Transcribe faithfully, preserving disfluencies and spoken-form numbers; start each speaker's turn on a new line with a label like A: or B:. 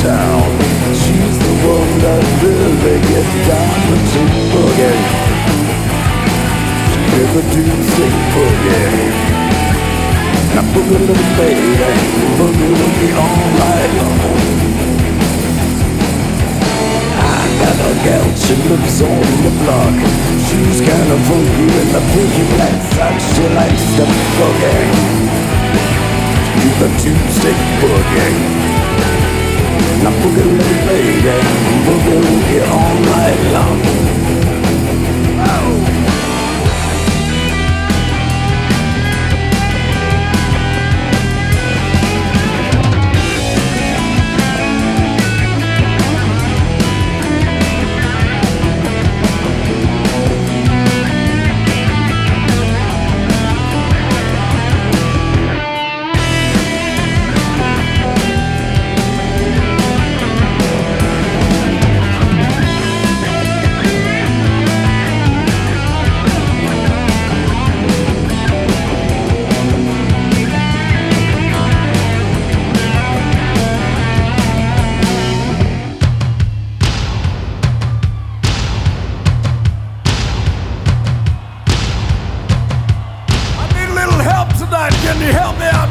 A: town. She's the one that really gets down with the boogie. She did the Tuesday boogie. Now boogie little lady, boogie woogie all night long. I got a gal, she lives on the block. She's kind of funky in the pretty black socks. She likes the boogie. Do the Tuesday boogie. Now boogie little lady, boogie woogie all night long. Oh. Can you help me out?